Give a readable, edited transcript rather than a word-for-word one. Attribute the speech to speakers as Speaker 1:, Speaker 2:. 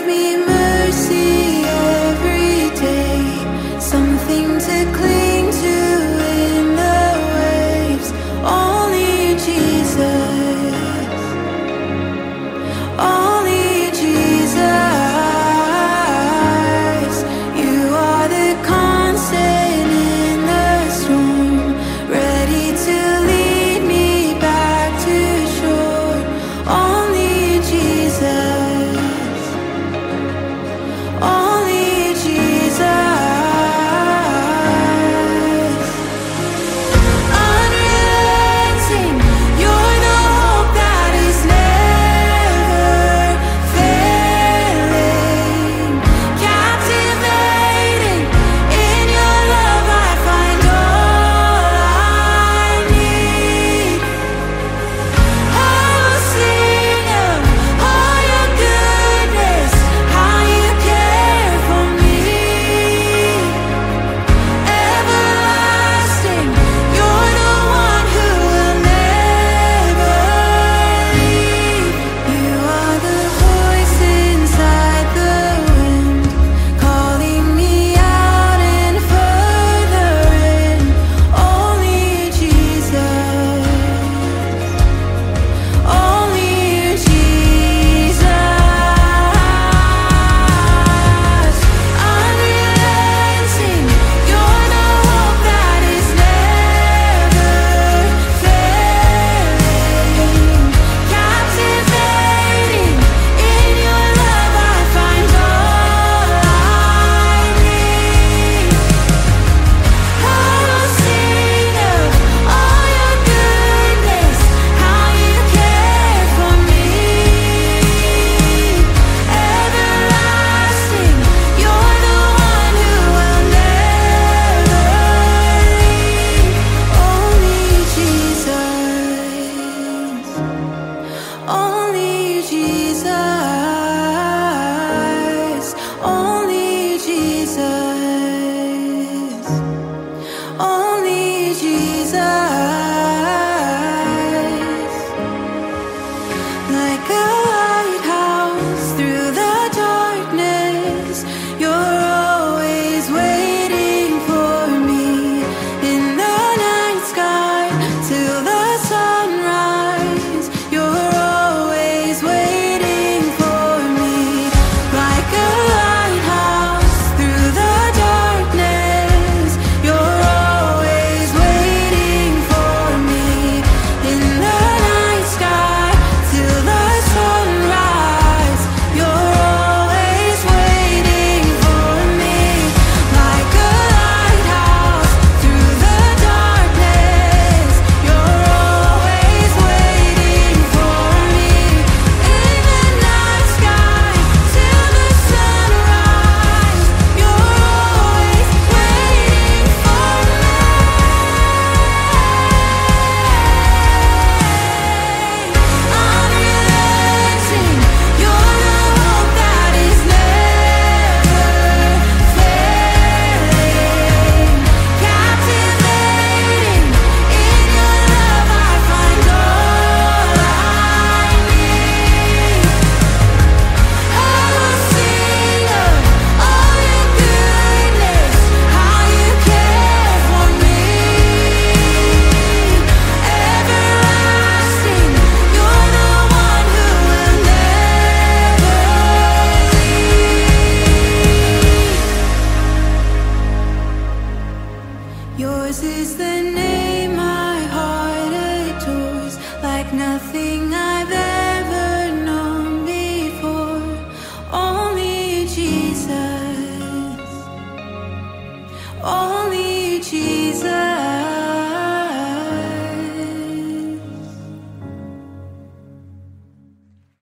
Speaker 1: me mercy every day, something to cling to in the waves. Only Jesus, only Jesus. You are the constant in the storm, ready to lead me back to shore. Only Jesus, only Jesus. Unrelenting, you're the hope that is never failing. Captivating, in your love I find all I need. I will sing of all your goodness, how you care for me. Everlasting, you're the one who will never leave. You are the voice inside the wind, calling me out and further in. Only Jesus, only Jesus. Unrelenting, you're the hope that is never failing. Captivating, in your love I find all I need. I will sing of all your goodness, how you care for me. Everlasting, you're the one who will never leave. Only Jesus, only Jesus, only Jesus, only Jesus. Like a lighthouse through the darkness, you're always waiting for me. In the night sky till the sunrise, you're always waiting for me. Like a lighthouse through the darkness, you're always waiting for me. In the night sky till the sunrise, you're always waiting for me. Like a lighthouse through the darkness, you're always waiting for me. In the night sky till the sunrise, you're always waiting for me. Unrelenting, you're the hope that is never failing. Captivating, in your love I find all I need. I will sing of all your goodness, how you care for me. Everlasting, you're the one who will never leave. Yours is the name my heart adores, like nothing I've ever known before. Only Jesus, only Jesus.